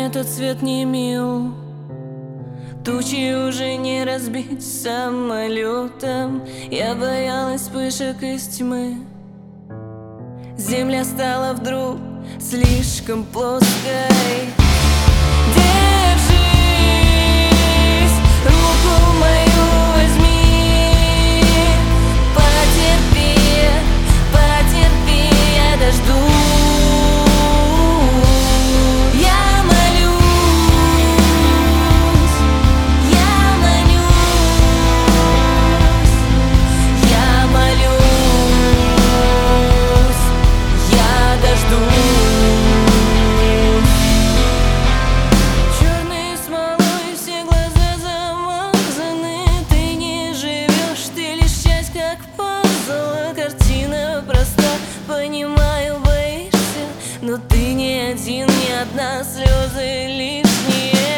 этот свет не мил. Тучи уже не разбить самолетом. Я боялась вспышек из тьмы. Земля стала вдруг слишком плоской. Держись, руку мою возьми. Потерпи, потерпи, я дождусь. Я молюсь, я молюсь, я молюсь, я дождусь. Черной смолой все глаза замазаны. Ты не живешь, ты лишь часть, как пазл. Картина проста, понимаю, боишься, но ты не один, ни одна, слезы лишние.